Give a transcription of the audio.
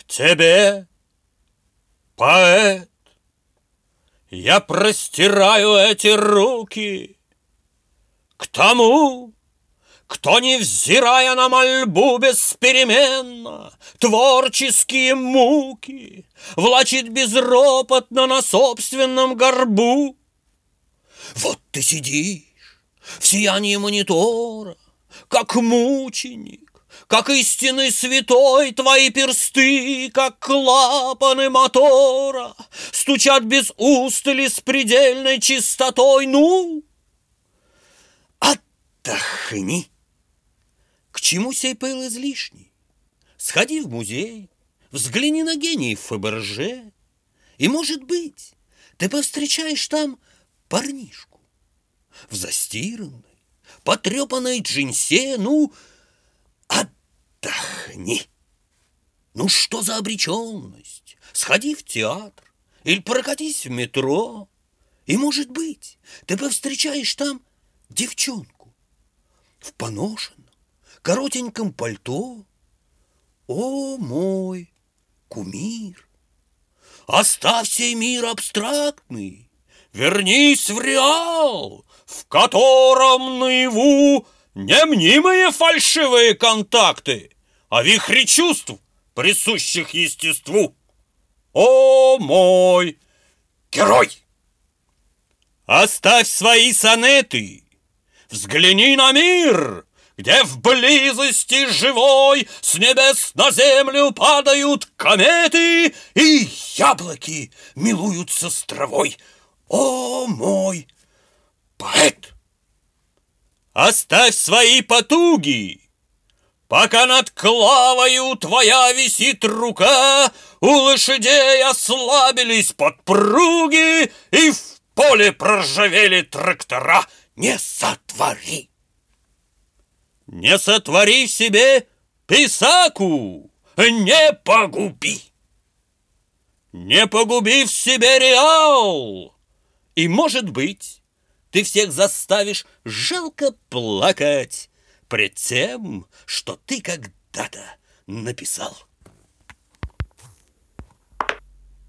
Тебе, поэт, я простираю эти руки к тому, кто, невзирая на мольбу беспеременно, творческие муки влачит безропотно на собственном горбу. Вот ты сидишь в сиянии монитора, как мученик, как истинный святой. Твои персты, как клапаны мотора, стучат без устали с предельной чистотой. Ну, отдохни. К чему сей пыл излишний? Сходи в музей, взгляни на гениев Фаберже, и, может быть, ты повстречаешь там парнишку в застиранной, потрепанной джинсе. Ну, отдохни. Ну, что за обреченность? Сходи в театр или прокатись в метро, и, может быть, ты повстречаешь там девчонку в поношенном, коротеньком пальто. О, мой кумир! Оставь сей мир абстрактный, вернись в реал, в котором наяву не мнимые фальшивые контакты, а вихри чувств, присущих естеству. О, мой герой! Оставь свои сонеты, взгляни на мир, где в близости живой с небес на землю падают кометы, и яблоки милуются с травой. О, мой поэт! Оставь свои потуги, пока над Клавою твоя висит рука, у лошадей ослабились подпруги, и в поле проржавели трактора. Не сотвори! Не сотвори в себе писаку, не погуби! Не погуби в себе реал! И, может быть, ты всех заставишь жалко плакать пред тем, что ты когда-то написал.